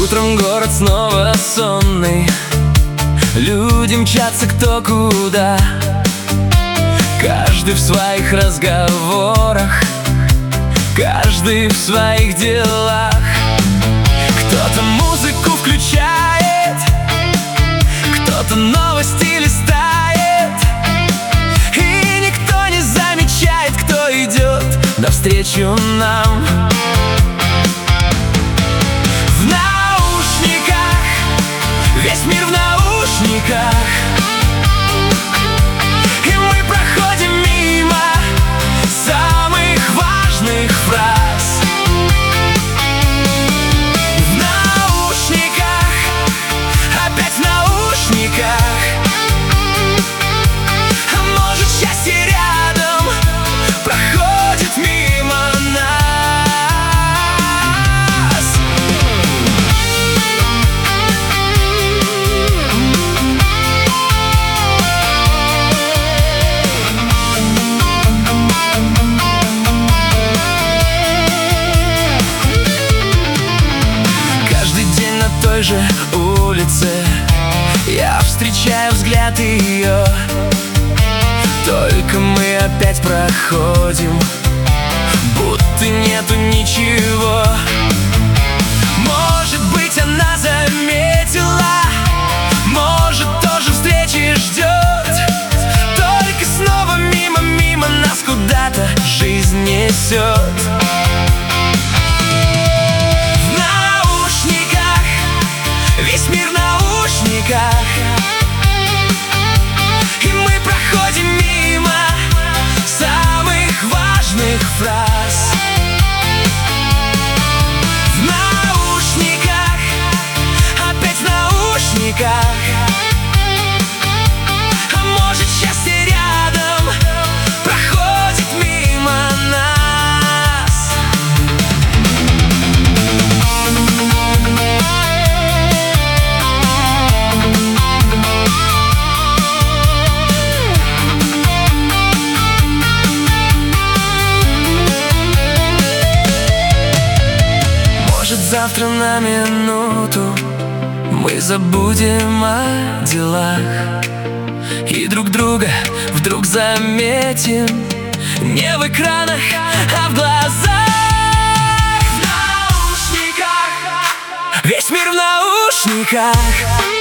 Утром город снова сонный, люди мчатся кто куда, каждый в своих разговорах, каждый в своих делах. Кто-то музыку включает, кто-то новости листает, и никто не замечает, кто идет навстречу нам. Весь мир в наушниках, и мы проходим мимо самых важных фраз. В наушниках, опять в наушниках, а может, счастье рядом проходит мимо нас. Той же улице я встречаю взгляд ее, только мы опять проходим, будто нету ничего. Может быть, она заметила, может, тоже встречи ждет, только снова мимо нас куда-то жизнь несет. Весь мир в наушниках, и мы проходим мимо самых важных фраз. В наушниках, опять в наушниках, а может, счастье рядом проходит мимо нас. Завтра на минуту мы забудем о делах и друг друга вдруг заметим не в экранах, а в глазах. В наушниках, весь мир в наушниках.